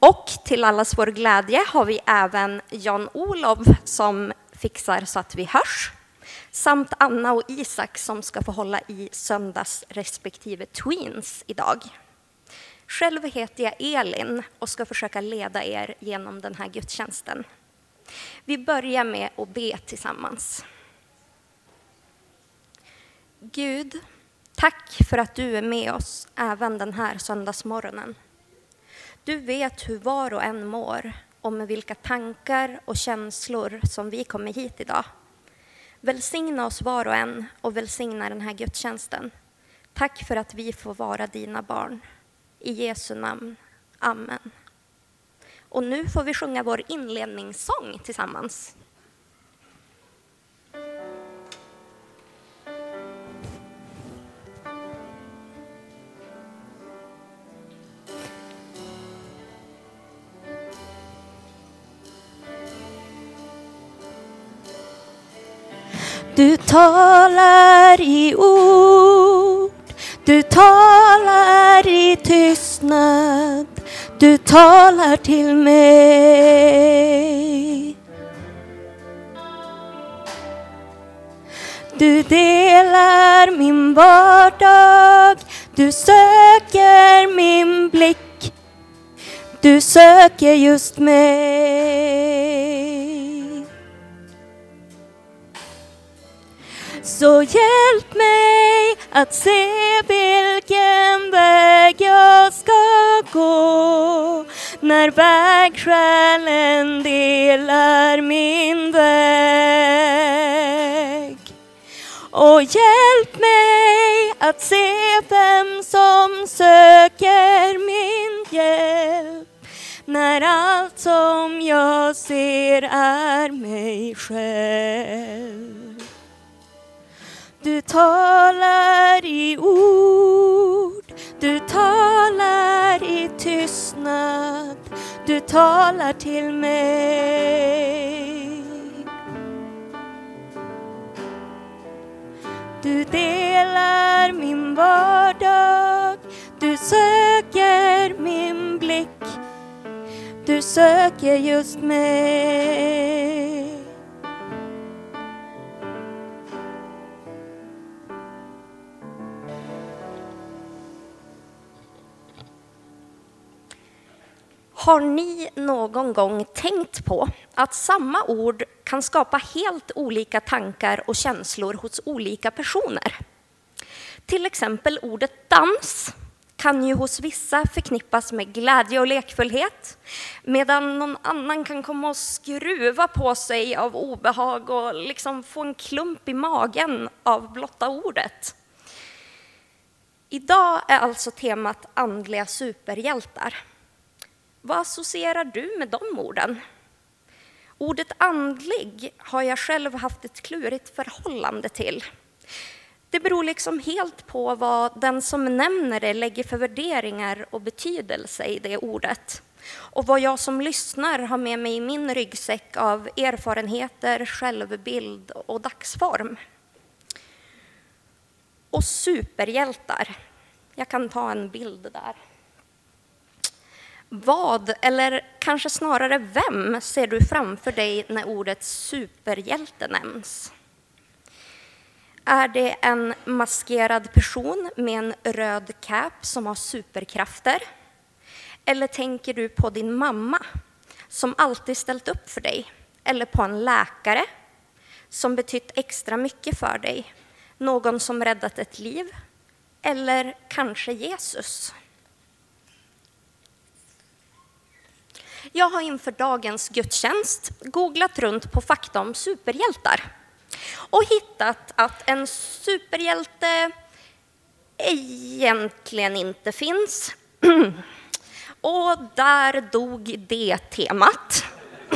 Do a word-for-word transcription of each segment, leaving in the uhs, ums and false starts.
Och till allas vår glädje har vi även Jan-Olov som fixar så att vi hörs. Samt Anna och Isak som ska få hålla i söndags respektive Tweens idag. Själv heter jag Elin och ska försöka leda er genom den här gudstjänsten. Vi börjar med att be tillsammans. Gud, tack för att du är med oss även den här söndagsmorgonen. Du vet hur var och en mår och med vilka tankar och känslor som vi kommer hit idag. Välsigna oss var och en och välsigna den här gudstjänsten. Tack för att vi får vara dina barn. I Jesu namn. Amen. Och nu får vi sjunga vår inledningssång tillsammans. Du talar i ord, du talar i tystnad, du talar till mig. Du delar min vardag, du söker min blick, du söker just mig. Så hjälp mig att se vilken väg jag ska gå när vägskälen delar min väg. Och hjälp mig att se vem som söker min hjälp när allt som jag ser är mig själv. Du talar i ord, du talar i tystnad, du talar till mig. Du delar min vardag, du söker min blick, du söker just mig. Har ni någon gång tänkt på att samma ord kan skapa helt olika tankar och känslor hos olika personer? Till exempel ordet dans kan ju hos vissa förknippas med glädje och lekfullhet, medan någon annan kan komma och skruva på sig av obehag och liksom få en klump i magen av blotta ordet. Idag är alltså temat andliga superhjältar. Vad associerar du med de orden? Ordet andlig har jag själv haft ett klurigt förhållande till. Det beror liksom helt på vad den som nämner det lägger för värderingar och betydelse i det ordet. Och vad jag som lyssnar har med mig i min ryggsäck av erfarenheter, självbild och dagsform. Och superhjältar. Jag kan ta en bild där. Vad, eller kanske snarare vem, ser du framför dig när ordet superhjälte nämns? Är det en maskerad person med en röd cap som har superkrafter? Eller tänker du på din mamma som alltid ställt upp för dig? Eller på en läkare som betytt extra mycket för dig? Någon som räddat ett liv? Eller kanske Jesus? Jag har inför dagens gudstjänst googlat runt på fakta om superhjältar och hittat att en superhjälte egentligen inte finns. Och där dog det temat.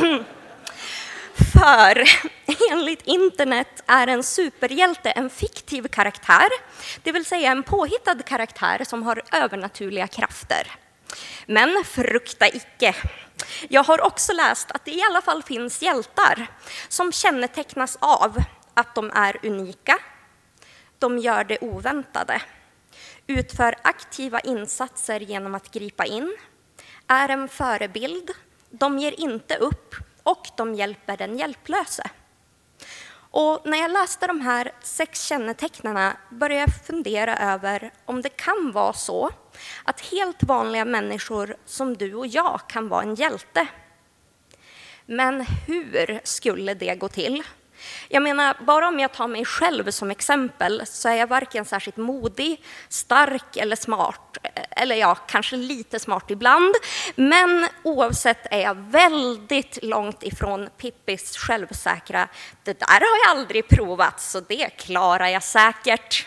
För enligt internet är en superhjälte en fiktiv karaktär, det vill säga en påhittad karaktär som har övernaturliga krafter. Men frukta icke. Jag har också läst att det i alla fall finns hjältar som kännetecknas av att de är unika, de gör det oväntade, utför aktiva insatser genom att gripa in, är en förebild, de ger inte upp och de hjälper den hjälplöse. Och när jag läste de här sex kännetecknarna började jag fundera över om det kan vara så att helt vanliga människor som du och jag kan vara en hjälte. Men hur skulle det gå till? Jag menar, bara om jag tar mig själv som exempel så är jag varken särskilt modig, stark eller smart. Eller ja, kanske lite smart ibland. Men oavsett är jag väldigt långt ifrån Pippis självsäkra. Det där har jag aldrig provat, så det klarar jag säkert.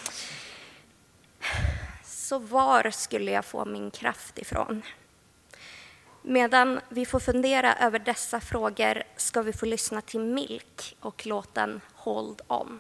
Så var skulle jag få min kraft ifrån? Medan vi får fundera över dessa frågor ska vi få lyssna till Milk och låten Hold On.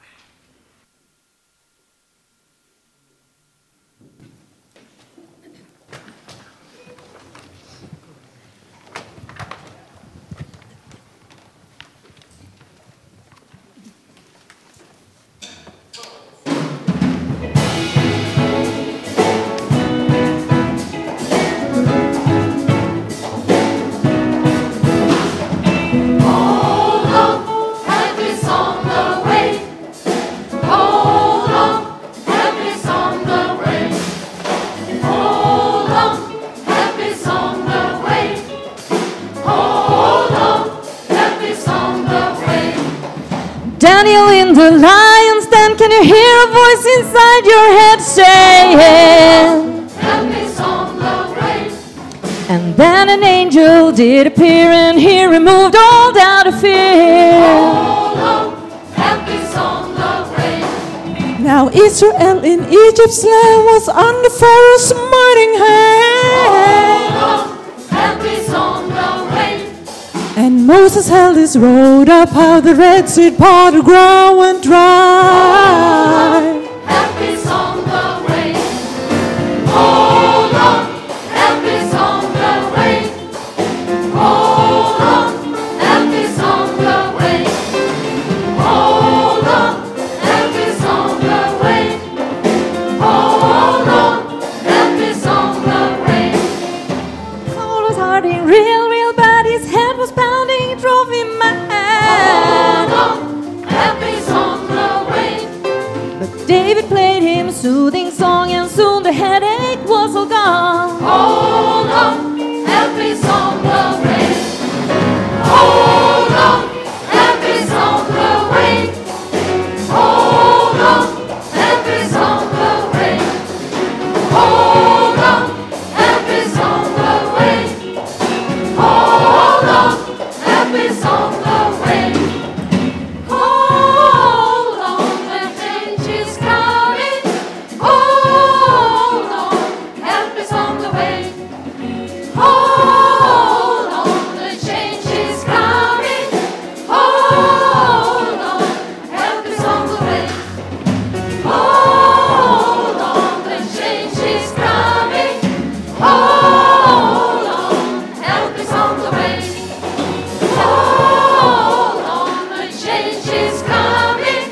Daniel in the lion's den, can you hear a voice inside your head saying, Help me on the way. And then an angel did appear and he removed all doubt of fear. Hold on, help me on the way. Now Israel in Egypt's land was under Pharaoh's mighty hand. Hold on, help me on the way. And Moses held his rod up, how the Red Sea parted, ground went dry. Help me on the way. Hold on, help me on the way. Hold on, help me on the way. Hold on, help me on the way. Hold on, help me on the way. Saul was hurting real, real bad, his head was pounding, it drove him mad. Hold on, help me on the way. But David played him a soothing song and soon the headache was all gone. Hold on, help me on the way. Hold on, help me on the way. Hold on, help me on the way. Hold on, help me on the way. Hold on, help me on the way. Hold on, the change is coming. Hold on, help me on the way. Hold on, the change is coming. Hold on, help me on the way. Hold on, the change is coming. Hold on, help me on the way. Hold on, the change is coming.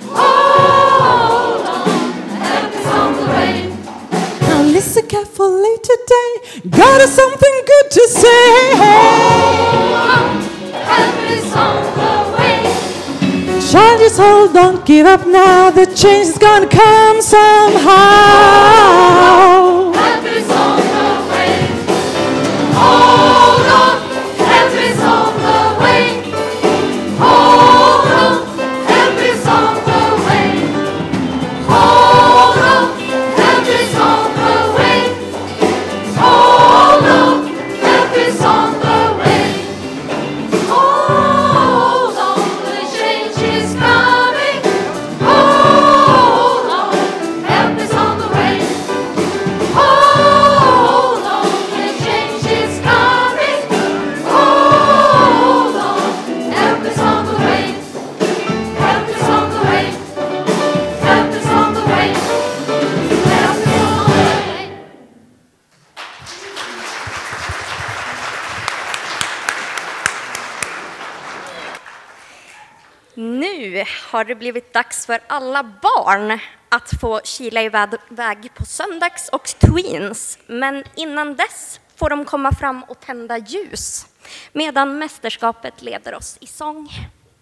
Hold on, help me on the way. Now listen carefully today, God has something good to say. Hold on, help me on the way. Child, just hold on, give up now, the change is gonna come somehow. Help me on the way. Hold on, help me on the way. Hold on, help me on the way. Hold on, help me on the way. Hold on, help me on the way. Hold on, the change is coming. Hold on, help me on the way. Hold on, the change is coming. Hold on, help us on the way. Help us on the way. Help us on the way. Help us on the way. Nu har det blivit dags för alla barn att få kila iväg på söndags och tweens. Men innan dess får de komma fram och tända ljus medan mästerskapet leder oss i sång.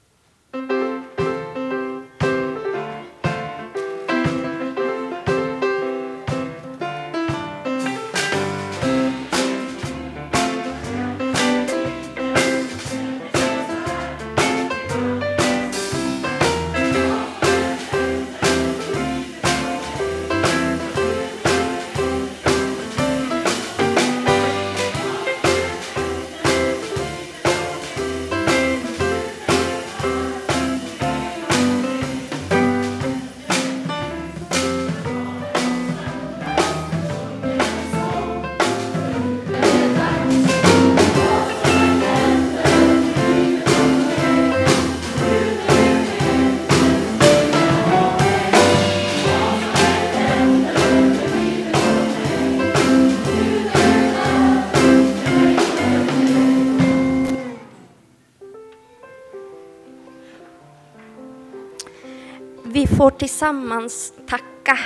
Vi får tillsammans tacka.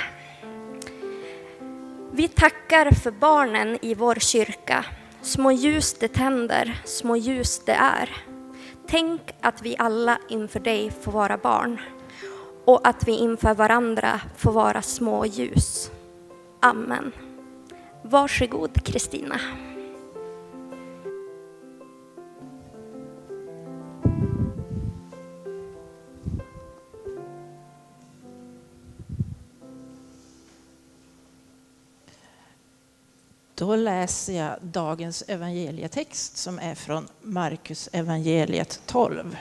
Vi tackar för barnen i vår kyrka. Små ljus det tänder, små ljus det är. Tänk att vi alla inför dig får vara barn och att vi inför varandra får vara små ljus. Amen. Varsågod, Kristina. Då läser jag dagens evangelietext som är från Markus evangeliet tolv.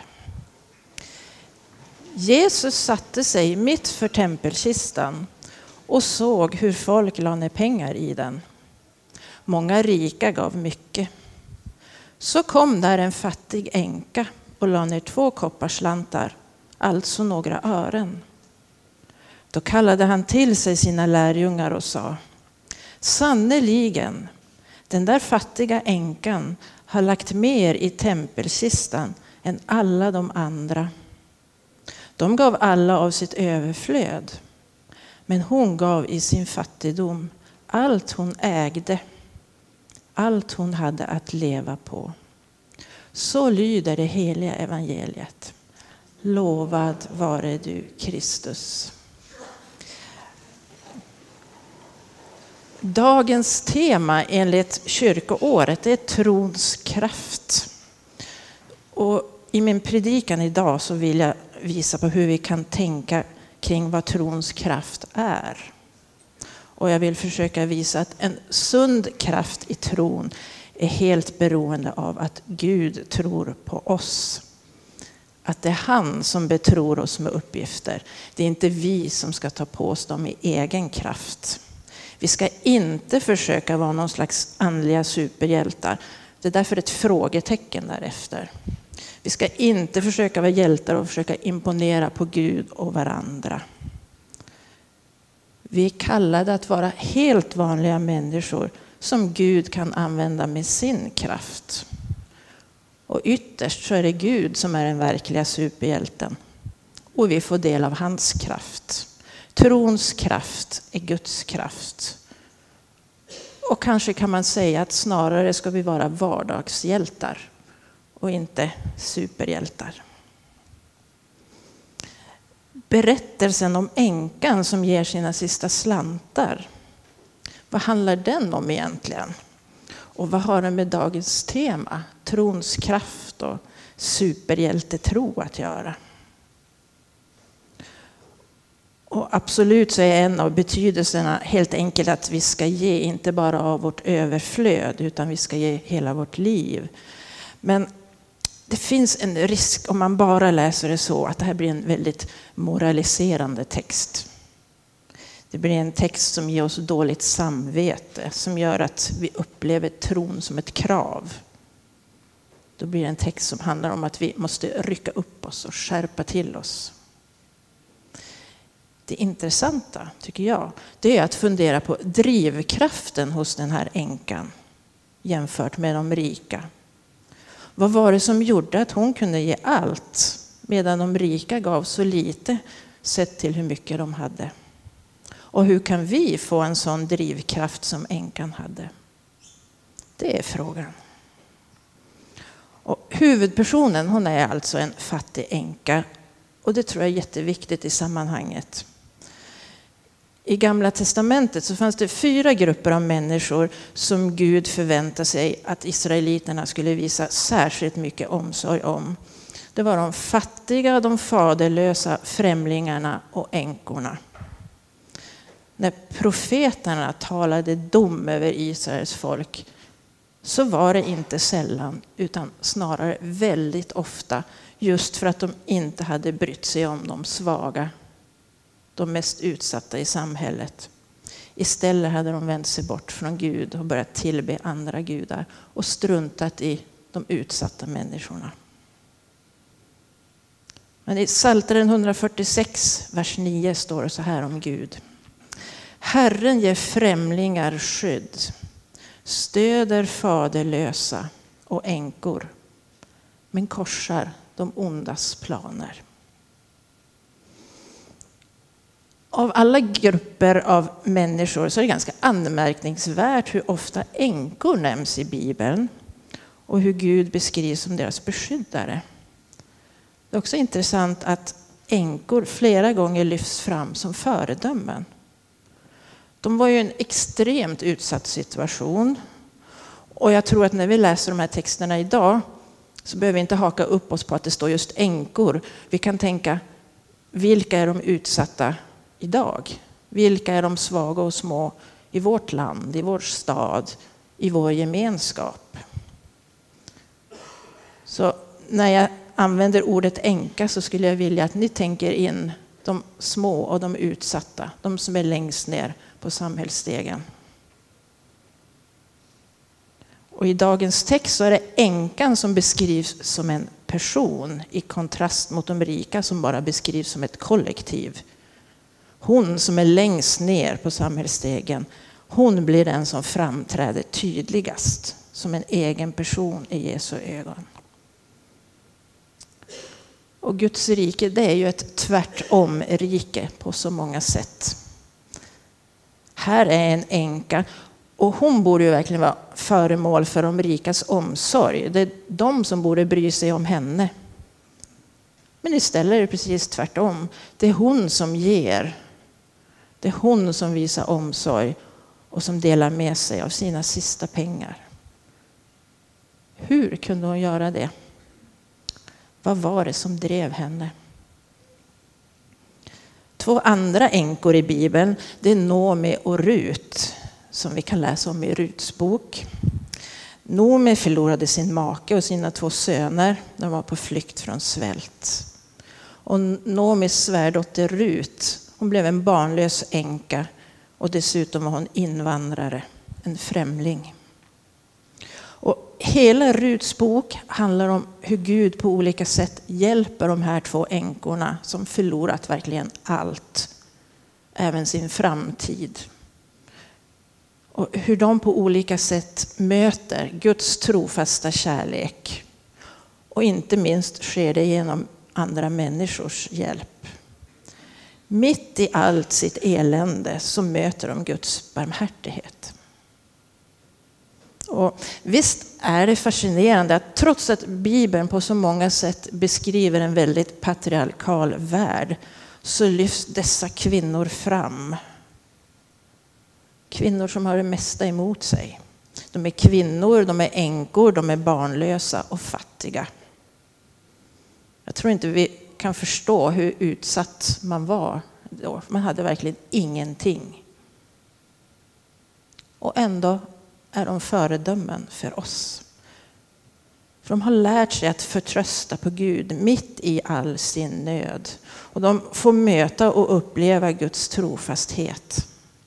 Jesus satte sig mitt för tempelkistan och såg hur folk la ner pengar i den. Många rika gav mycket. Så kom där en fattig änka och la ner två kopparslantar, alltså några ören. Då kallade han till sig sina lärjungar och sa: Sannoliken, den där fattiga änkan har lagt mer i tempelkistan än alla de andra. De gav alla av sitt överflöd, men hon gav i sin fattigdom allt hon ägde, allt hon hade att leva på. Så lyder det heliga evangeliet. Lovad vare du, Kristus. Dagens tema enligt kyrkoåret är trons kraft. Och i min predikan idag så vill jag visa på hur vi kan tänka kring vad trons kraft är. Och jag vill försöka visa att en sund kraft i tron är helt beroende av att Gud tror på oss. Att det är han som betror oss med uppgifter. Det är inte vi som ska ta på oss dem i egen kraft. Vi ska inte försöka vara någon slags andliga superhjältar. Det är därför ett frågetecken därefter. Vi ska inte försöka vara hjältar och försöka imponera på Gud och varandra. Vi är kallade att vara helt vanliga människor som Gud kan använda med sin kraft. Och ytterst så är det Gud som är den verkliga superhjälten. Och vi får del av hans kraft. Trons kraft är Guds kraft. Och kanske kan man säga att snarare ska vi vara vardagshjältar och inte superhjältar. Berättelsen om änkan som ger sina sista slantar. Vad handlar den om egentligen? Och vad har den med dagens tema, trons kraft och superhjältetro, att göra? Och absolut så är en av betydelserna helt enkelt att vi ska ge inte bara av vårt överflöd utan vi ska ge hela vårt liv. Men det finns en risk om man bara läser det så att det här blir en väldigt moraliserande text. Det blir en text som ger oss dåligt samvete, som gör att vi upplever tron som ett krav. Då blir det en text som handlar om att vi måste rycka upp oss och skärpa till oss. Det intressanta, tycker jag, det är att fundera på drivkraften hos den här änkan jämfört med de rika. Vad var det som gjorde att hon kunde ge allt medan de rika gav så lite sett till hur mycket de hade? Och hur kan vi få en sån drivkraft som änkan hade? Det är frågan. Och huvudpersonen, hon är alltså en fattig änka. Och det tror jag är jätteviktigt i sammanhanget. I Gamla testamentet så fanns det fyra grupper av människor som Gud förväntade sig att israeliterna skulle visa särskilt mycket omsorg om. Det var de fattiga, de faderlösa, främlingarna och änkorna. När profeterna talade dom över Israels folk så var det inte sällan utan snarare väldigt ofta just för att de inte hade brytt sig om de svaga, de mest utsatta i samhället. Istället hade de vänt sig bort från Gud och börjat tillbe andra gudar och struntat i de utsatta människorna. Men i Psaltaren hundrafyrtiosex, vers nio står det så här om Gud. Herren ger främlingar skydd, stöder faderlösa och änkor, men korsar de ondas planer. Av alla grupper av människor så är det ganska anmärkningsvärt hur ofta änkor nämns i Bibeln och hur Gud beskrivs som deras beskyddare. Det är också intressant att änkor flera gånger lyfts fram som föredömen. De var ju i en extremt utsatt situation. Och jag tror att när vi läser de här texterna idag så behöver vi inte haka upp oss på att det står just änkor. Vi kan tänka, vilka är de utsatta idag? Vilka är de svaga och små i vårt land, i vår stad, i vår gemenskap? Så när jag använder ordet änka så skulle jag vilja att ni tänker in de små och de utsatta, de som är längst ner på samhällsstegen. Och i dagens text så är det änkan som beskrivs som en person i kontrast mot de rika som bara beskrivs som ett kollektiv. Hon som är längst ner på samhällsstegen, hon blir den som framträder tydligast som en egen person i Jesu ögon. Och Guds rike, det är ju ett tvärtom rike på så många sätt. Här är en änka och hon borde ju verkligen vara föremål för de rikas omsorg. Det är de som borde bry sig om henne. Men istället är det precis tvärtom. Det är hon som ger. Det är hon som visar omsorg och som delar med sig av sina sista pengar. Hur kunde hon göra det? Vad var det som drev henne? Två andra änkor i Bibeln, det är Nomi och Rut, som vi kan läsa om i Ruts bok. Nomi förlorade sin make och sina två söner. De var på flykt från svält. Och Nomis svärdotter Rut, hon blev en barnlös änka och dessutom var hon invandrare, en främling. Och hela Ruts bok handlar om hur Gud på olika sätt hjälper de här två änkorna som förlorat verkligen allt, även sin framtid. Och hur de på olika sätt möter Guds trofasta kärlek. Och inte minst sker det genom andra människors hjälp. Mitt i allt sitt elände så möter de Guds barmhärtighet. Och visst är det fascinerande att trots att Bibeln på så många sätt beskriver en väldigt patriarkal värld så lyfts dessa kvinnor fram. Kvinnor som har det mesta emot sig. De är kvinnor, de är änkor, de är barnlösa och fattiga. Jag tror inte vi kan förstå hur utsatt man var då. Man hade verkligen ingenting. Och ändå är de föredömen för oss. För de har lärt sig att förtrösta på Gud mitt i all sin nöd. Och de får möta och uppleva Guds trofasthet.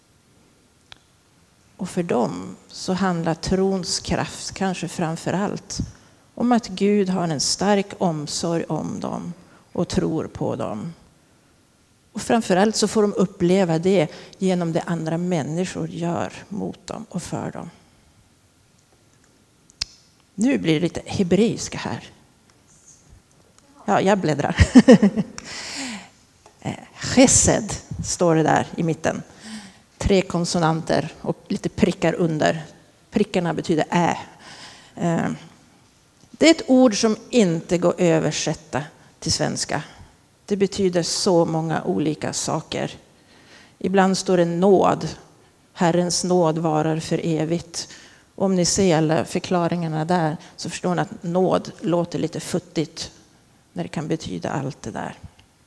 Och för dem så handlar trons kraft kanske framför allt om att Gud har en stark omsorg om dem och tror på dem. Och framförallt så får de uppleva det genom det andra människor gör mot dem och för dem. Nu blir det lite hebreiska här. Ja, jag bläddrar. Chesed står det där i mitten. Tre konsonanter och lite prickar under. Prickarna betyder ä. Det är ett ord som inte går att översätta till svenska. Det betyder så många olika saker. Ibland står det nåd. Herrens nåd varar för evigt. Om ni ser alla förklaringarna där så förstår ni att nåd låter lite futtigt när det kan betyda allt det där.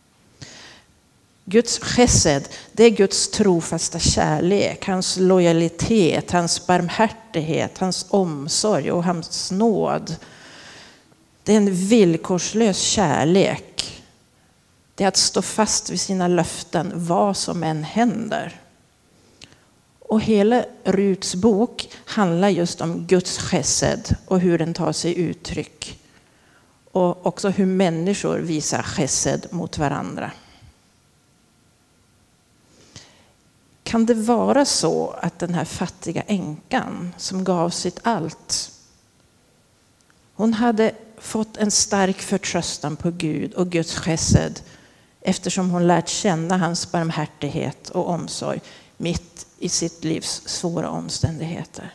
Guds chesed, det är Guds trofasta kärlek, hans lojalitet, hans barmhärtighet, hans omsorg och hans nåd. Det är en villkorslös kärlek. Det är att stå fast vid sina löften vad som än händer. Och hela Ruts bok handlar just om Guds chesed och hur den tar sig uttryck. Och också hur människor visar chesed mot varandra. Kan det vara så att den här fattiga änkan som gav sitt allt, hon hade fått en stark förtröstan på Gud och Guds chesed eftersom hon lärt känna hans barmhärtighet och omsorg mitt i sitt livs svåra omständigheter?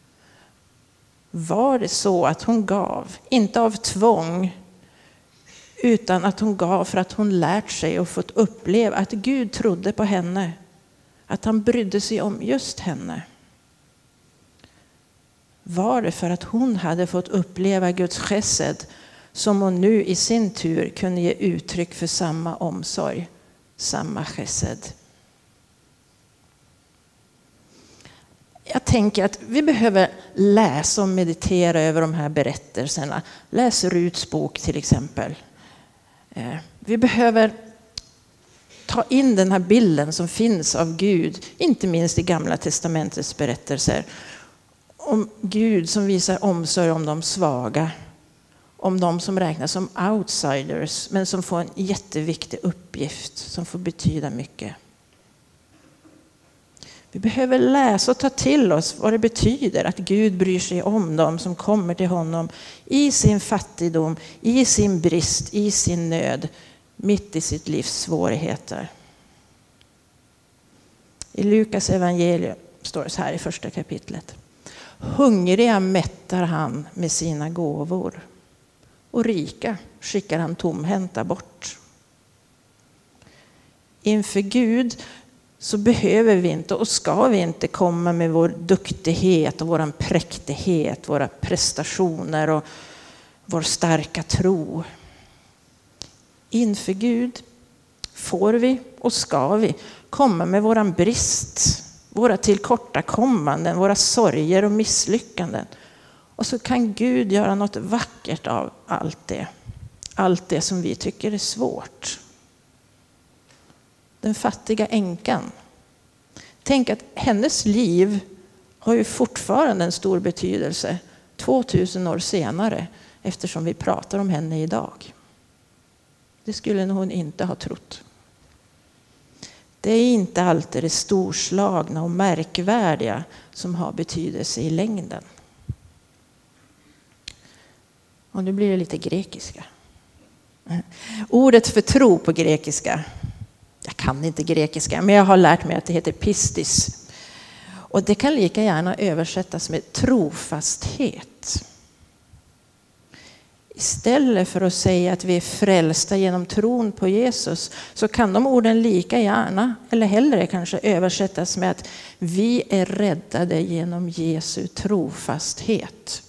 Var det så att hon gav, inte av tvång, utan att hon gav för att hon lärt sig och fått uppleva att Gud trodde på henne, att han brydde sig om just henne? Var det för att hon hade fått uppleva Guds chesed som hon nu i sin tur kunde ge uttryck för samma omsorg, samma chesed? Jag tänker att vi behöver läsa och meditera över de här berättelserna. Läs Ruts bok till exempel. Vi behöver ta in den här bilden som finns av Gud, inte minst i Gamla testamentets berättelser. Om Gud som visar omsorg om de svaga. Om de som räknas som outsiders men som får en jätteviktig uppgift som får betyda mycket. Vi behöver läsa och ta till oss vad det betyder att Gud bryr sig om dem som kommer till honom i sin fattigdom, i sin brist, i sin nöd, mitt i sitt livs svårigheter. I Lukas evangelium står det så här i första kapitlet. Hungriga mättar han med sina gåvor och rika skickar han tomhänta bort. Inför Gud så behöver vi inte och ska vi inte komma med vår duktighet och vår präktighet, våra prestationer och vår starka tro. Inför Gud får vi och ska vi komma med våran brist, våra tillkortakommanden, våra sorger och misslyckanden. Och så kan Gud göra något vackert av allt det. Allt det som vi tycker är svårt. Den fattiga änkan. Tänk att hennes liv har ju fortfarande en stor betydelse tvåtusen år senare eftersom vi pratar om henne idag. Det skulle hon inte ha trott. Det är inte alltid det storslagna och märkvärdiga som har betydelse i längden. Och nu blir det lite grekiska. Ordet för tro på grekiska, jag kan inte grekiska, men jag har lärt mig att det heter pistis. Och det kan lika gärna översättas med trofasthet. Istället för att säga att vi är frälsta genom tron på Jesus så kan de orden lika gärna, eller hellre kanske, översättas med att vi är räddade genom Jesu trofasthet.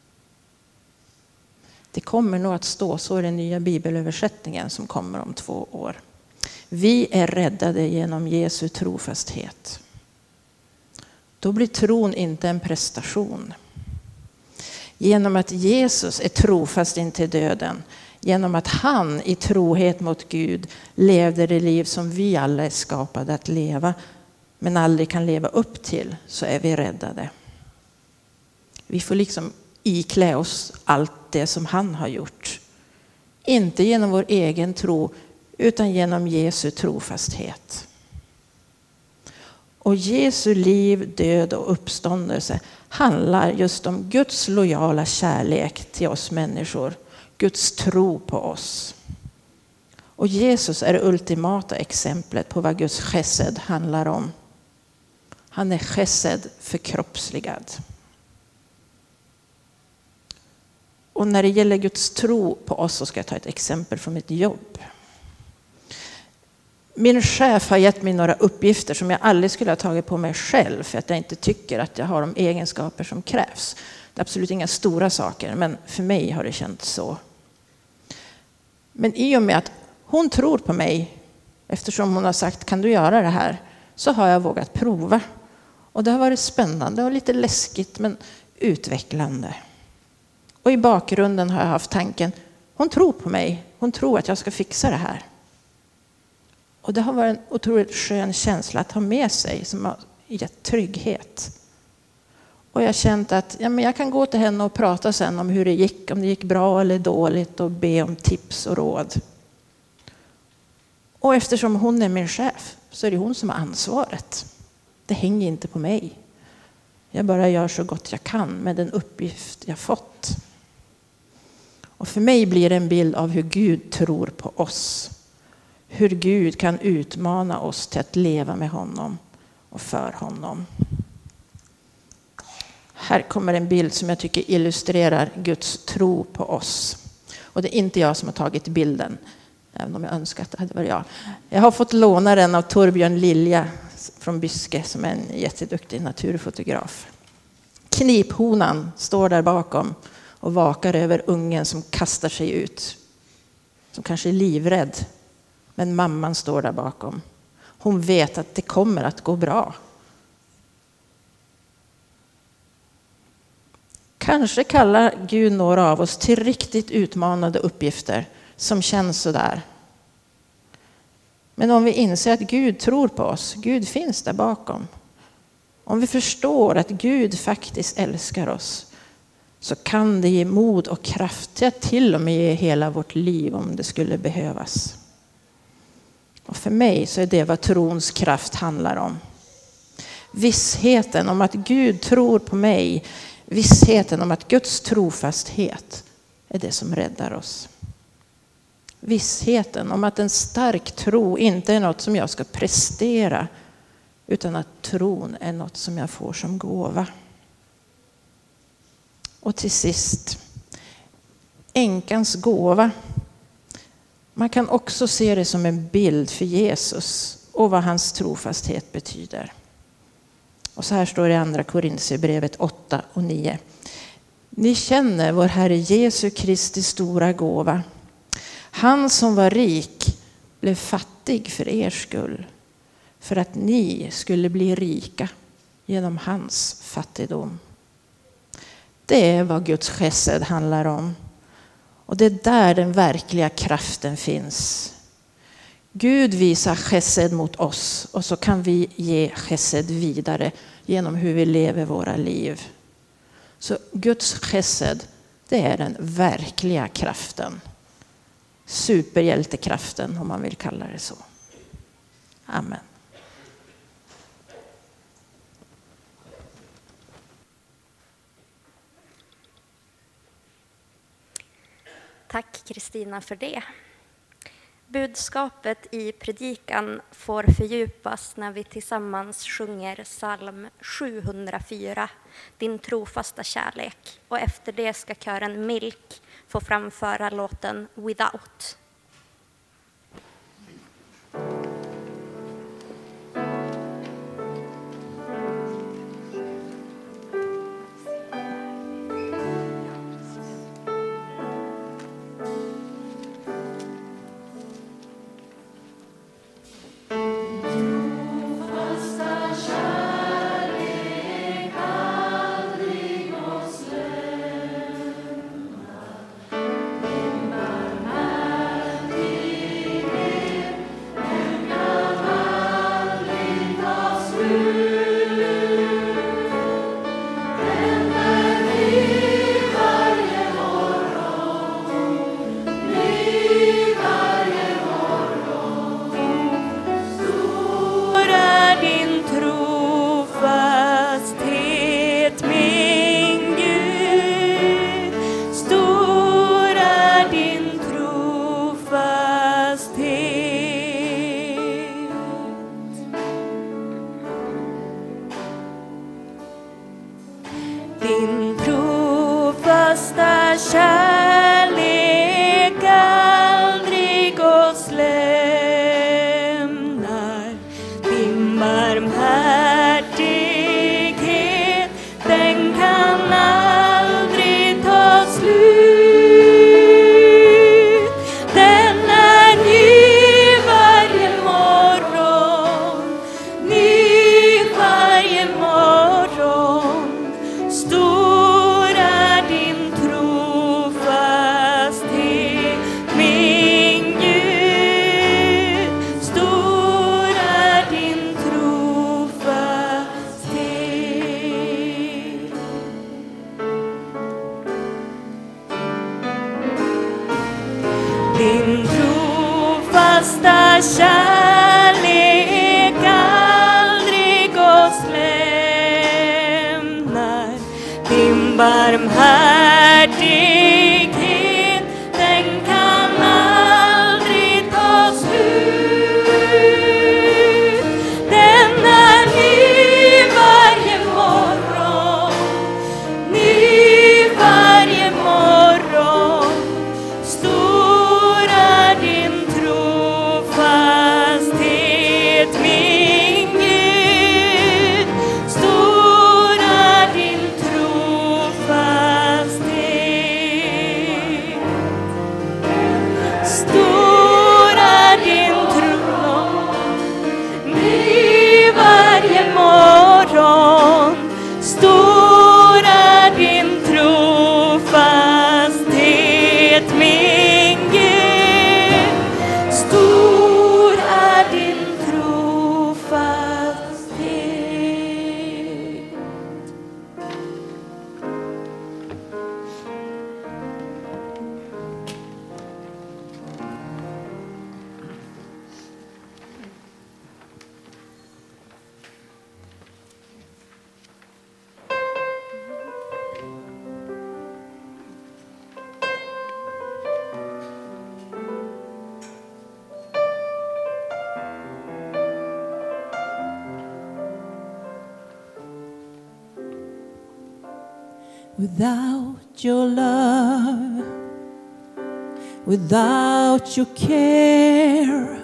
Det kommer nog att stå så i den nya bibelöversättningen som kommer om två år. Vi är räddade genom Jesu trofasthet. Då blir tron inte en prestation. Genom att Jesus är trofast intill döden, genom att han i trohet mot Gud levde det liv som vi alla är skapade att leva, men aldrig kan leva upp till, så är vi räddade. Vi får liksom iklä oss allt det som han har gjort. Inte genom vår egen tro, utan genom Jesu trofasthet. Och Jesu liv, död och uppståndelse handlar just om Guds lojala kärlek till oss människor. Guds tro på oss. Och Jesus är det ultimata exemplet på vad Guds chesed handlar om. Han är chesed förkroppsligad. Och när det gäller Guds tro på oss så ska jag ta ett exempel från mitt jobb. Min chef har gett mig några uppgifter som jag aldrig skulle ha tagit på mig själv, för att jag inte tycker att jag har de egenskaper som krävs. Det är absolut inga stora saker, men för mig har det känts så. Men i och med att hon tror på mig, eftersom hon har sagt kan du göra det här, så har jag vågat prova. Och det har varit spännande och lite läskigt men utvecklande. Och i bakgrunden har jag haft tanken, hon tror på mig, hon tror att jag ska fixa det här. Och det har varit en otroligt skön känsla att ha med sig som har gett trygghet. Och jag har känt att ja, men jag kan gå till henne och prata sen om hur det gick, om det gick bra eller dåligt och be om tips och råd. Och eftersom hon är min chef så är det hon som har ansvaret. Det hänger inte på mig. Jag bara gör så gott jag kan med den uppgift jag fått. Och för mig blir det en bild av hur Gud tror på oss. Hur Gud kan utmana oss till att leva med honom och för honom. Här kommer en bild som jag tycker illustrerar Guds tro på oss. Och det är inte jag som har tagit bilden, även om jag önskar att det hade varit jag. Jag har fått låna den av Torbjörn Lilja från Byske som är en jätteduktig naturfotograf. Kniphonan står där bakom och vakar över ungen som kastar sig ut. Som kanske är livrädd. Men mamman står där bakom. Hon vet att det kommer att gå bra. Kanske kallar Gud några av oss till riktigt utmanande uppgifter som känns så där. Men om vi inser att Gud tror på oss, Gud finns där bakom. Om vi förstår att Gud faktiskt älskar oss, så kan det ge mod och kraft till att till och med ge hela vårt liv om det skulle behövas. Och för mig så är det vad trons kraft handlar om. Vissheten om att Gud tror på mig, vissheten om att Guds trofasthet är det som räddar oss. Vissheten om att en stark tro inte är något som jag ska prestera, utan att tron är något som jag får som gåva. Och till sist, änkans gåva. Man kan också se det som en bild för Jesus och vad hans trofasthet betyder. Och så här står det i andra Korinthierbrevet åtta och nio. Ni känner vår Herre Jesu Kristi stora gåva. Han som var rik blev fattig för er skull, för att ni skulle bli rika genom hans fattigdom. Det är vad Guds chesed handlar om. Och det är där den verkliga kraften finns. Gud visar chesed mot oss och så kan vi ge chesed vidare genom hur vi lever våra liv. Så Guds chesed, det är den verkliga kraften. Superhjältekraften om man vill kalla det så. Amen. Tack Kristina för det. Budskapet i predikan får fördjupas när vi tillsammans sjunger psalm sjuhundrafyra, Din trofasta kärlek. Och efter det ska kören Milk få framföra låten Without. Din trofasta kärlek din trofasta kärlek aldrig oss lämnar. Din barmhärtighet, den kan aldrig ta slut. Den är ny varje morgon, ny varje morgon. Stor är din trofasthet, min Gud. Stor är din trofasthet. Stor är din trofasthet, ny varje morgon. Stor är din trofasthet, min Gud. Stor är din trofasthet. Without your love, without your care,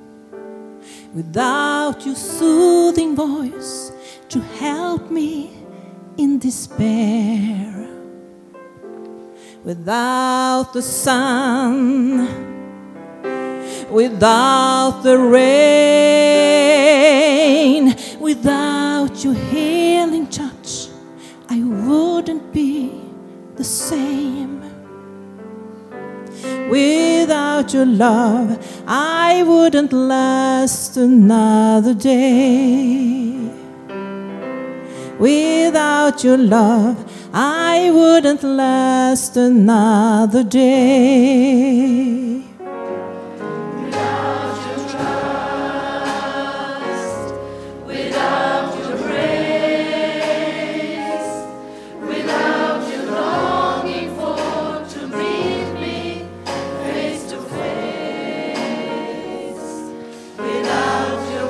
without your soothing voice to help me in despair, without the sun, without the rain, without your healing touch, I wouldn't be the same. Without your love, I wouldn't last another day. Without your love, I wouldn't last another day. Without your trust, without your grace, without your longing for to meet me face to face, without your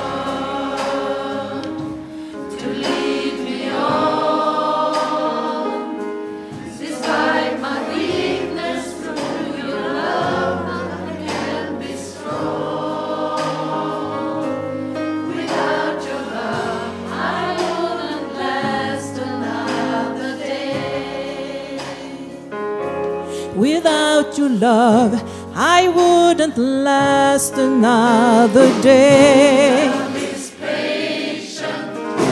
word to lead me on, despite my weakness, through your love I can be strong. Without your love, I wouldn't last another day. Without your love, I wouldn't last another day. Love is patient,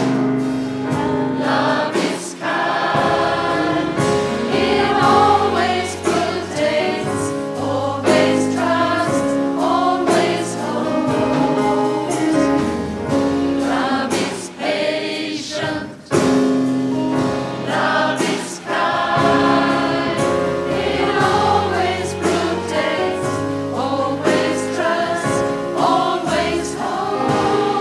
love is kind. It always protects, always trusts, always hopes. Love is patient, love is kind. It always protects, always trusts, always hopes.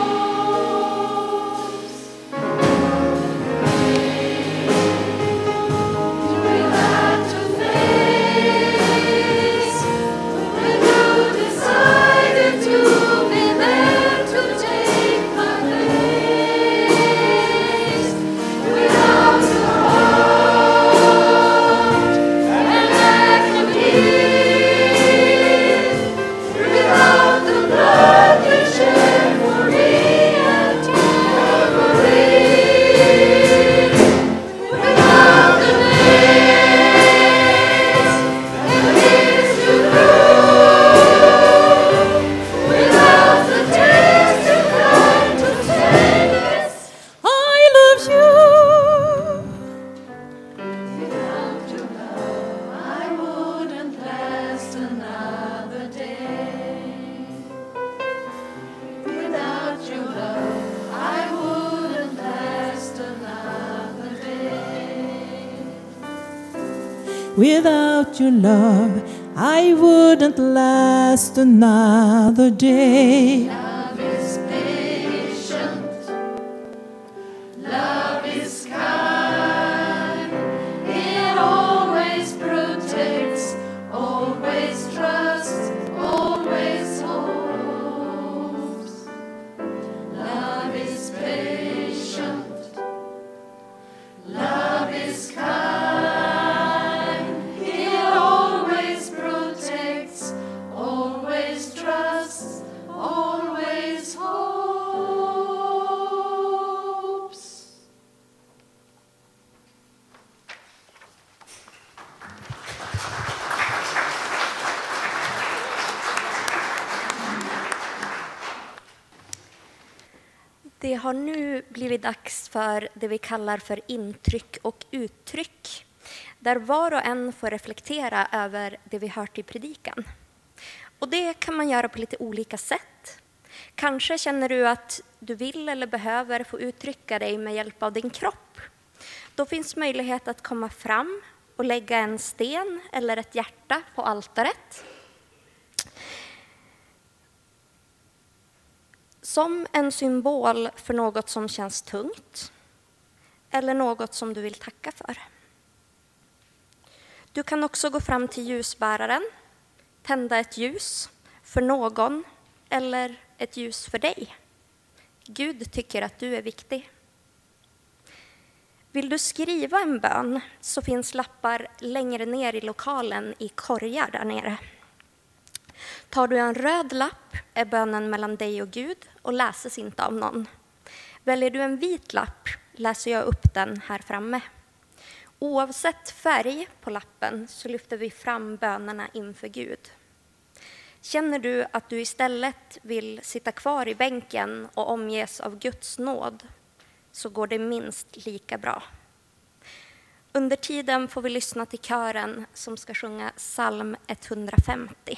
Without your love, I wouldn't last another day. Love is patient. Love is kind. It always protects, always trusts, always hopes. Love is patient. Love is kind. It always protects, always trusts, always hopes. Det har nu blivit dags för det vi kallar för intryck och uttryck, där var och en får reflektera över det vi hört i predikan. Och det kan man göra på lite olika sätt. Kanske känner du att du vill eller behöver få uttrycka dig med hjälp av din kropp. Då finns möjlighet att komma fram och lägga en sten eller ett hjärta på altaret. Som en symbol för något som känns tungt eller något som du vill tacka för. Du kan också gå fram till ljusbäraren, tända ett ljus för någon eller ett ljus för dig. Gud tycker att du är viktig. Vill du skriva en bön så finns lappar längre ner i lokalen i korgar där nere. Tar du en röd lapp är bönen mellan dig och Gud och läses inte av någon. Väljer du en vit lapp läser jag upp den här framme. Oavsett färg på lappen så lyfter vi fram bönerna inför Gud. Känner du att du istället vill sitta kvar i bänken och omges av Guds nåd så går det minst lika bra. Under tiden får vi lyssna till kören som ska sjunga psalm etthundrafemtio.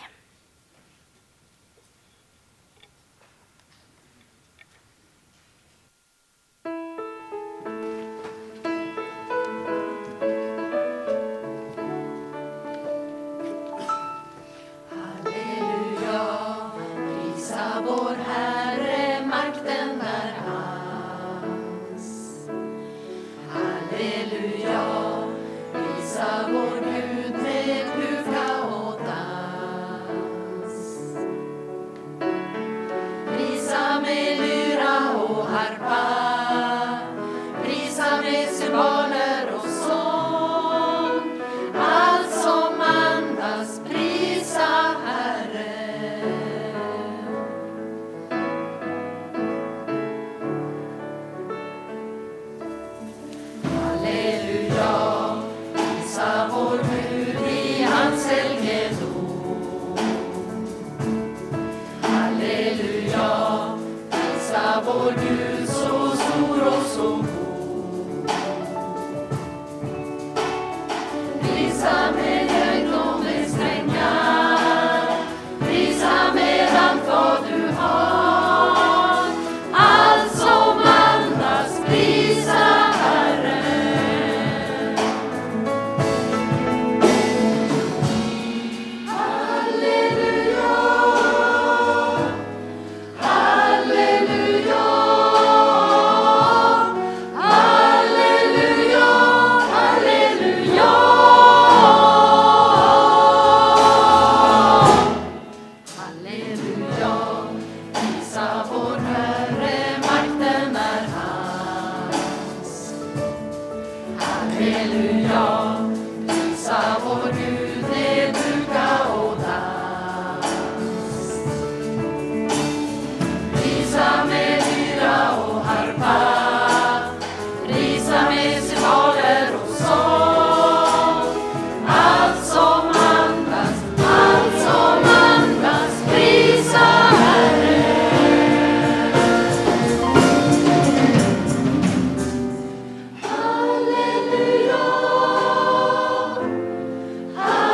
Halleluja.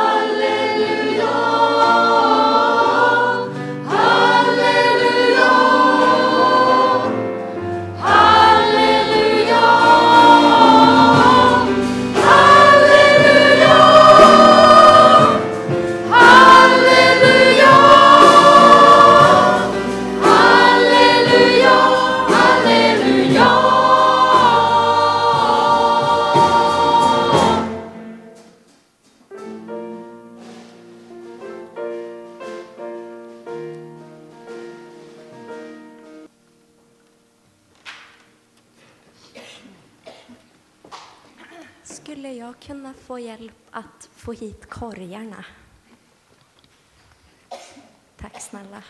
Skulle jag kunna få hjälp att få hit korgarna? Tack snälla.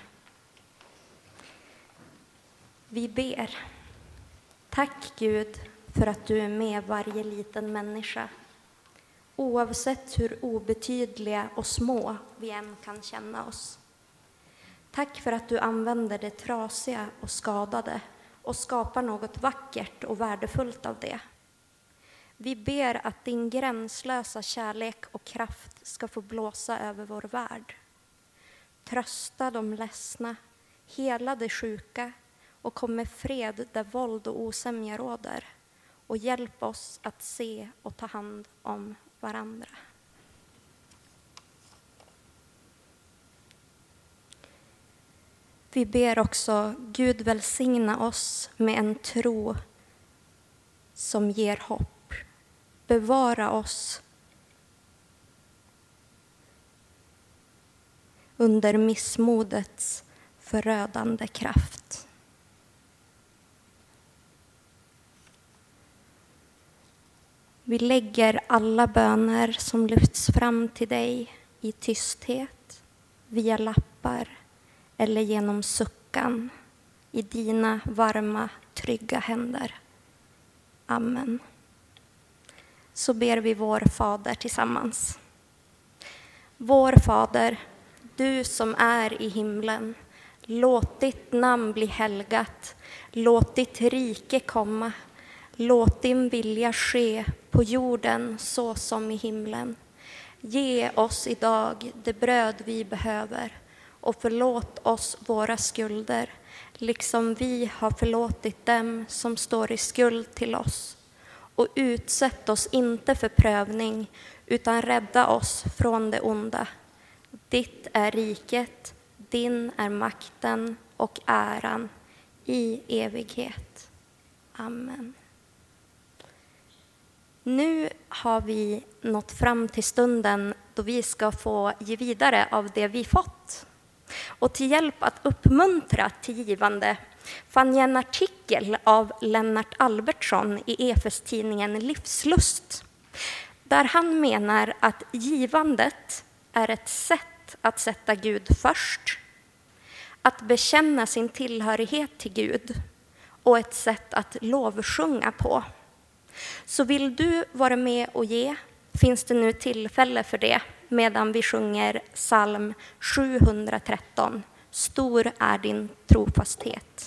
Vi ber. Tack Gud för att du är med varje liten människa. Oavsett hur obetydliga och små vi än kan känna oss. Tack för att du använder det trasiga och skadade och skapar något vackert och värdefullt av det. Vi ber att din gränslösa kärlek och kraft ska få blåsa över vår värld. Trösta de ledsna, hela de sjuka och kom med fred där våld och osämja råder. Och hjälp oss att se och ta hand om varandra. Vi ber också Gud välsigna oss med en tro som ger hopp. Bevara oss under missmodets förödande kraft. Vi lägger alla böner som lyfts fram till dig i tysthet, via lappar eller genom suckan i dina varma, trygga händer. Amen. Så ber vi vår Fader tillsammans. Vår Fader, du som är i himlen, låt ditt namn bli helgat, låt ditt rike komma, låt din vilja ske på jorden så som i himlen. Ge oss idag det bröd vi behöver och förlåt oss våra skulder, liksom vi har förlåtit dem som står i skuld till oss. Och utsätt oss inte för prövning, utan rädda oss från det onda. Ditt är riket, din är makten och äran i evighet. Amen. Nu har vi nått fram till stunden då vi ska få ge vidare av det vi fått. Och till hjälp att uppmuntra till givande fann jag en artikel av Lennart Albertsson i Efes-tidningen Livslust, där han menar att givandet är ett sätt att sätta Gud först, att bekänna sin tillhörighet till Gud och ett sätt att lovsjunga på. Så vill du vara med och ge, finns det nu tillfälle för det medan vi sjunger psalm sjuhundratretton. Stor är din trofasthet.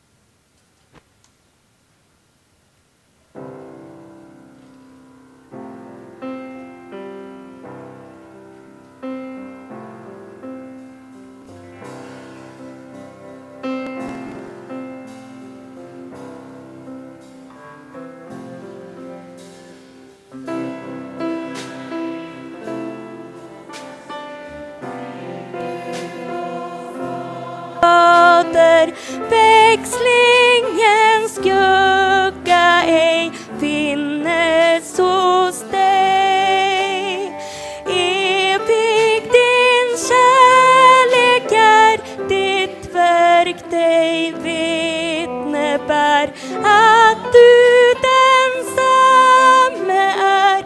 Växlingens skugga ej finnes hos dig. Evig din kärlek är, ditt verk dig vittne bär, att du densamme är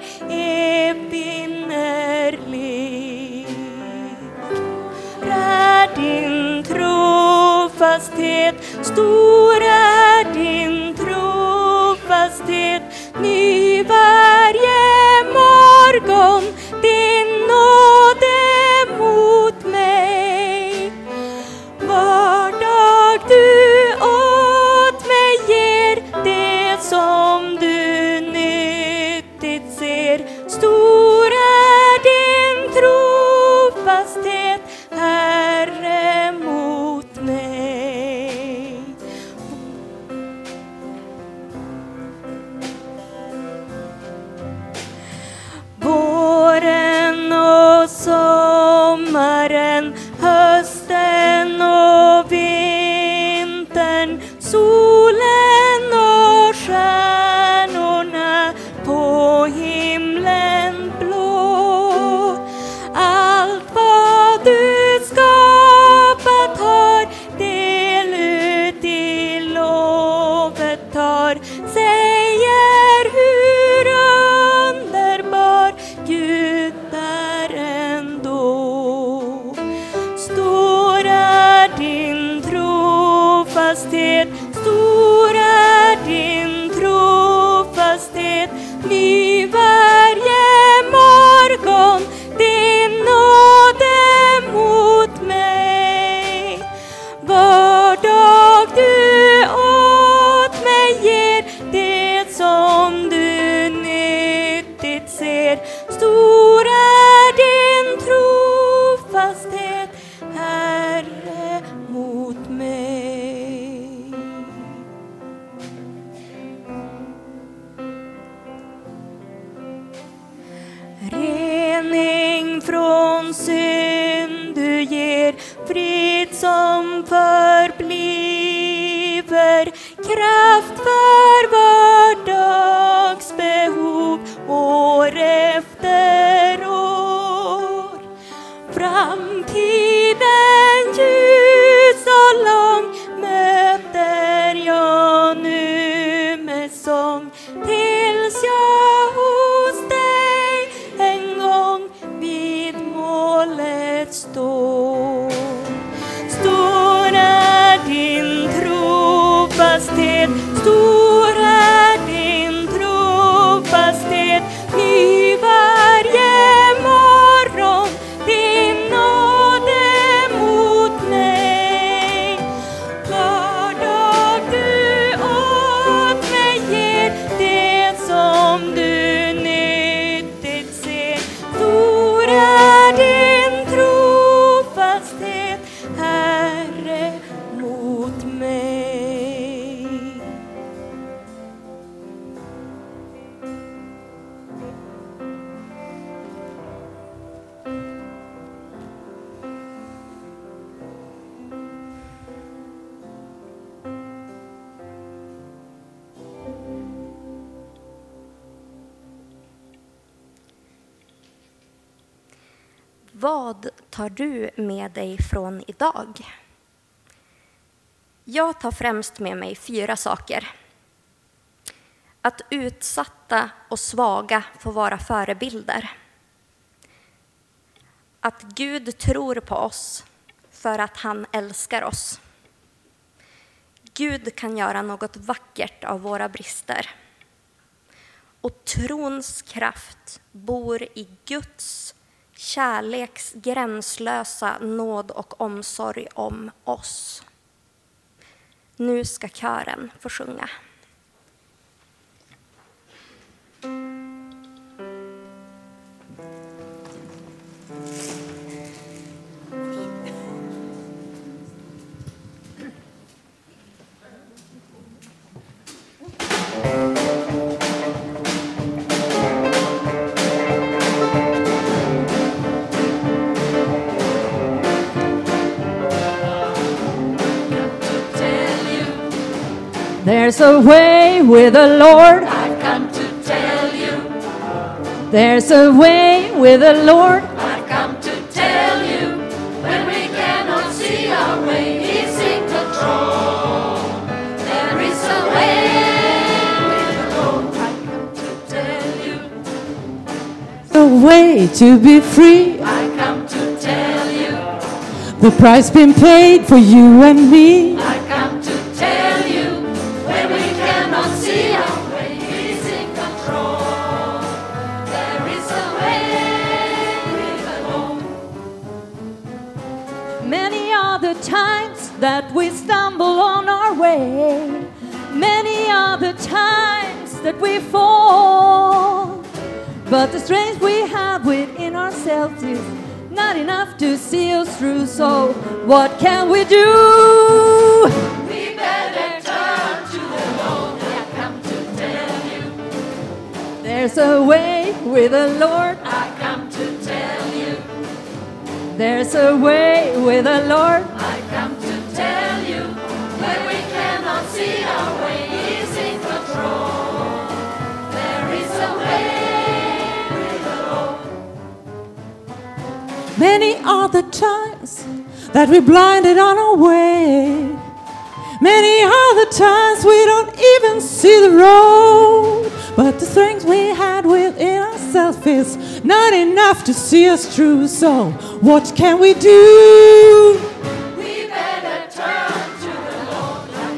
evinnerlig. Är din trofasthet, stor är din trofasthet, ny varje morgon din nåde mot mig. Var dag du åt mig ger det som du nyttigt ser. Stor är din trofasthet, Herre, mot mig. trofasthet, stor är din trofasthet. Ny varje morgon, din nåde mot mig. Var dag du åt mig ger det som du nyttigt ser. Stor är din trofasthet, Herre, mot mig. Rening från synd du ger, frid som förbliver, kraft för vardagsbehov år efter år. Framtiden ljus och lång möter jag nu med sång, tills jag hos dig en gång vid målet står. Stor är din trofasthet, stor är din trofasthet. Ny varje morgon, din nåde mot mig. Var dag du åt mig ger det som du nyttigt ser. Stor är din trofasthet, Herre, mot mig. Vad tar du med dig från idag? Jag tar främst med mig fyra saker. Att utsatta och svaga får vara förebilder. Att Gud tror på oss för att han älskar oss. Gud kan göra något vackert av våra brister. Och trons kraft bor i Guds kärleks gränslösa nåd och omsorg om oss. Nu ska kören få sjunga. There's a way with the Lord. I've come to tell you. There's a way with the Lord. I've come to tell you. When we cannot see our way, He's in control. There is a way with the Lord. I've come to tell you. A way to be free. I've come to tell you. The price been paid for you and me. I've come to tell you. When we cannot see our way, He's in control. There is a way with the Lord. Many are the times that we stumble on our way. Many are the times that we fall. But the strength we have within ourselves is not enough to see us through. So what can we do? We better turn to the Lord. I've come to tell you. There's a way with the Lord. I've come to tell you. There's a way with the Lord. I've come to tell you. When we cannot see our way, He's in control. There is a way with the Lord. Many are the times that we're blinded on our way. Many are the times we don't even see the road. But the strength we had within ourselves is not enough to see us through. So what can we do? We better turn to the Lord. I've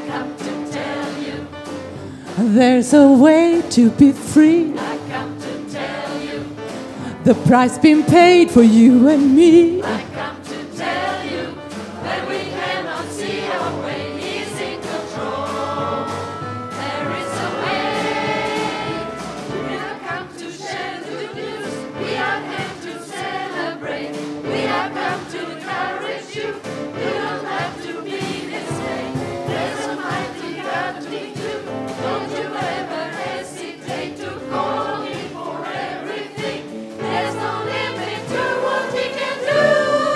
There's a way to be free. I come to tell you. The price been paid for you and me. I come to tell you that we cannot see our way. He's in control. There is a way. We have come to share the good news. We have come to celebrate. We have come to encourage you. You don't have to be this way. There's a mighty God to do. Don't you ever hesitate to call him for everything. There's no limit to what he can do.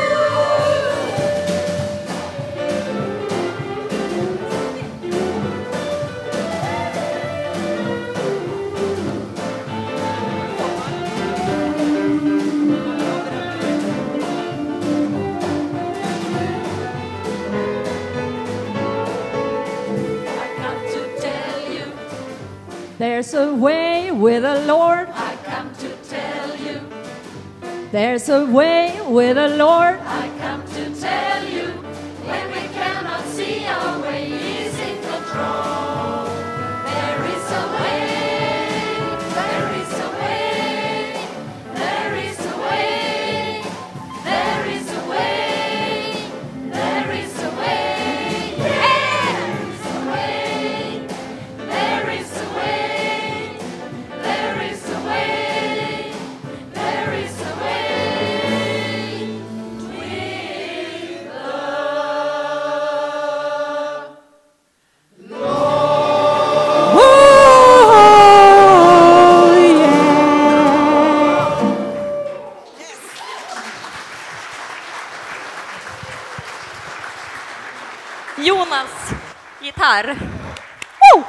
I come to tell you. There's a way with the Lord. I come to tell you. There's a way with the Lord. I come to tell you. When we cannot see our way, he's in control. There is a way. There is a way. There is a way. There is a way. There is a way. There is a way. There is a way. There is a way. There is a way. With the Oh, yeah. Jonas, gitarr. Oh!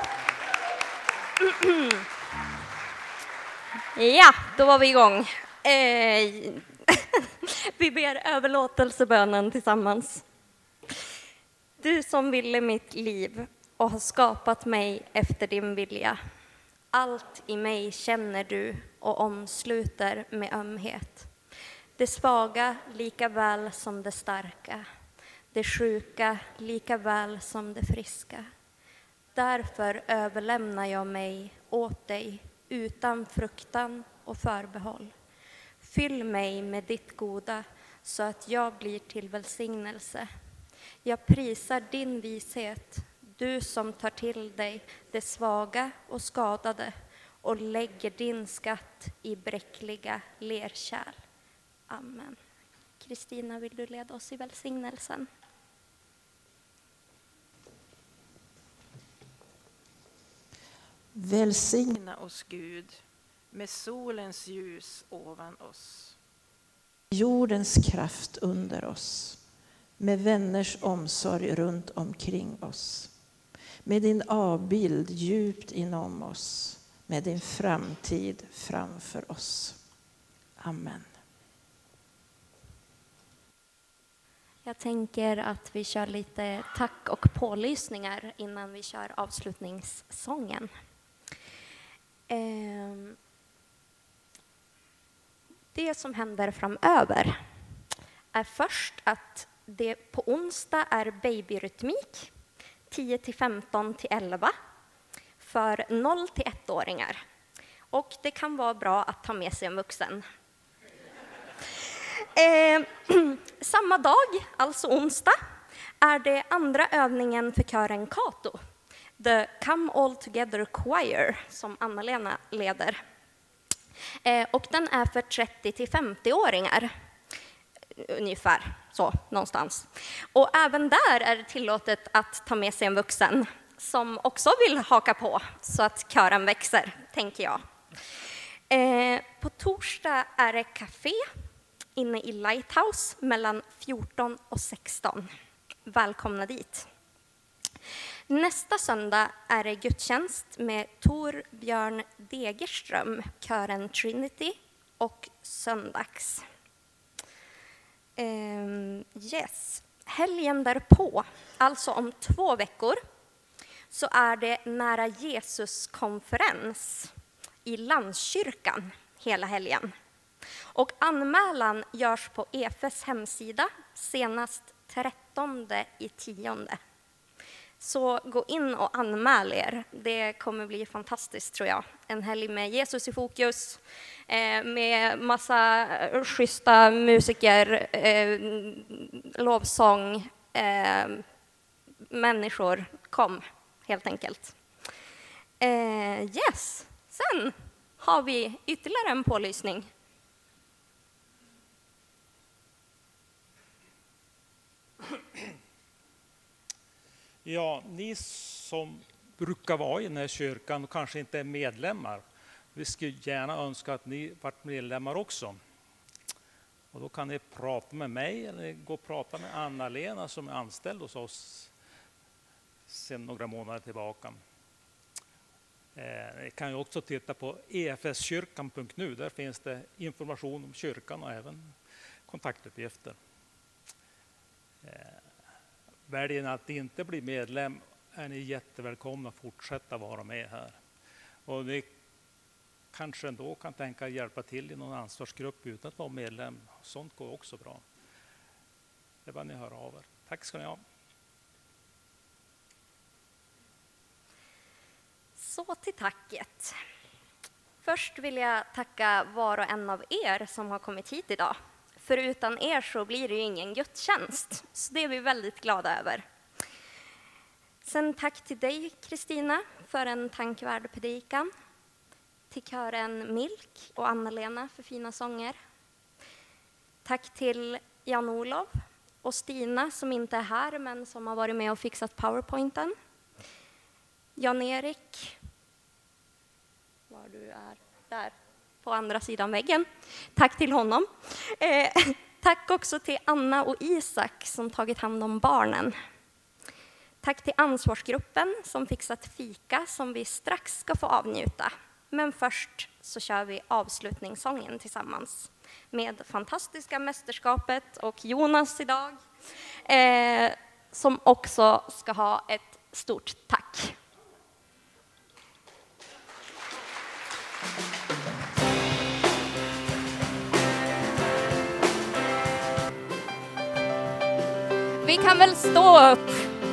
Ja, då var vi igång. Eh, vi ber överlåtelsebönen tillsammans. Du som ville mitt liv och har skapat mig efter din vilja. Allt i mig känner du och omsluter med ömhet. Det svaga lika väl som det starka. Det sjuka lika väl som det friska. Därför överlämnar jag mig åt dig utan fruktan och förbehåll. Fyll mig med ditt goda så att jag blir till välsignelse. Jag prisar din vishet, du som tar till dig det svaga och skadade och lägger din skatt i bräckliga lerkärl. Amen. Kristina, vill du leda oss i välsignelsen? Välsigna oss, Gud, med solens ljus ovan oss. Jordens kraft under oss, med vänners omsorg runt omkring oss. Med din avbild djupt inom oss, med din framtid framför oss. Amen. Jag tänker att vi kör lite tack och pålysningar innan vi kör avslutningssången. Det som händer framöver är först att det på onsdag är babyrytmik tio till femton till elva för noll till ett-åringar. Och det kan vara bra att ta med sig en vuxen. Eh, samma dag, alltså onsdag, är det andra övningen för kören Kato. The Come All Together Choir som Anna-Lena leder. Eh, och den är för trettio till femtio-åringar. Ungefär så, någonstans. Och även där är det tillåtet att ta med sig en vuxen som också vill haka på så att kören växer, tänker jag. Eh, på torsdag är det café inne i Lighthouse mellan fjorton och sexton. Välkomna dit. Nästa söndag är det gudstjänst med Tor Björn Degerström, kören Trinity och söndags. Um, yes. Helgen därpå, alltså om två veckor, så är det Nära Jesus-konferens i Landskyrkan hela helgen. Och anmälan görs på E F S hemsida senast trettonde i tionde. Så gå in och anmäl er. Det kommer bli fantastiskt tror jag. En helg med Jesus i fokus, eh, med massa schyssta musiker, eh, lovsång, eh, människor. Kom, helt enkelt. Eh, yes, sen har vi ytterligare en pålysning. Ja, ni som brukar vara i den här kyrkan och kanske inte är medlemmar, vi skulle gärna önska att ni varit medlemmar också. Och då kan ni prata med mig eller gå och prata med Anna-Lena som är anställd hos oss sedan några månader tillbaka. Ni kan ju också titta på e f s kyrkan punkt nu. Där finns det information om kyrkan och även kontaktuppgifter. Väljer ni att inte bli medlem är ni jättevälkomna att fortsätta vara med här. Och ni kanske ändå kan tänka hjälpa till i någon ansvarsgrupp utan att vara medlem. Sånt går också bra. Det är vad ni hör av er. Tack ska ni ha. Så till tacket. Först vill jag tacka var och en av er som har kommit hit idag. För utan er så blir det ju ingen gudstjänst. Så det är vi väldigt glada över. Sen tack till dig Kristina för en tankvärd predikan. Till kören Milk och Anna-Lena för fina sånger. Tack till Jan-Olov och Stina som inte är här men som har varit med och fixat PowerPointen. Jan-Erik, var du är där på andra sidan väggen. Tack till honom. Eh, tack också till Anna och Isak som tagit hand om barnen. Tack till ansvarsgruppen som fixat fika som vi strax ska få avnjuta. Men först så kör vi avslutningssången tillsammans med fantastiska mästerskapet och Jonas idag. Eh, som också ska ha ett stort tack. Vi kan väl stå upp.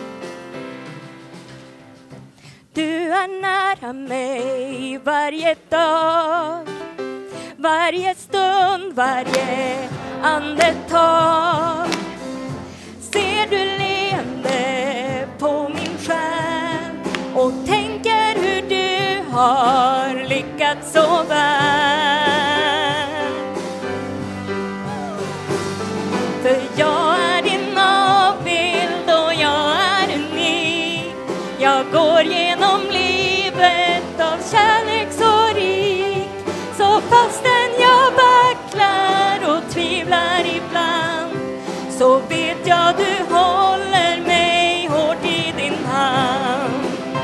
Du är nära mig varje dag, varje stund, varje andetag. Ser du leende på min själ och tänker hur du har lyckats så väl. För jag är din avbild och jag är unik. Jag går genom livet av kärlek så rik. Så fastän jag vacklar och tvivlar ibland, så vet jag du håller mig hårt i din hand.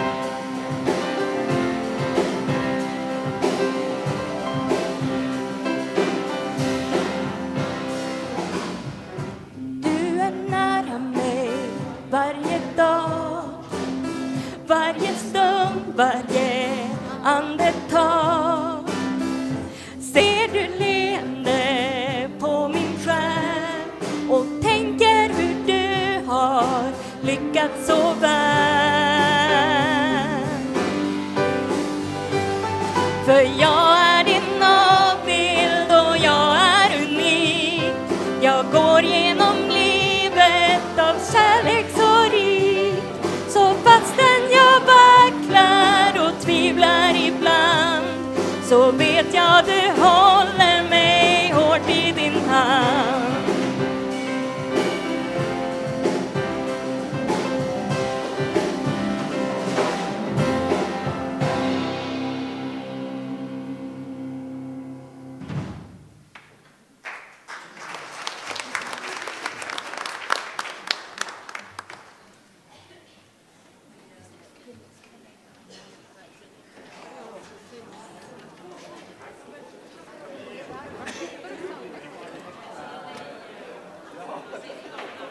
Du är nära mig varje dag, varje stund, varje andetag. Ser du leende på min själ och tänker hur du har lyckats så väl.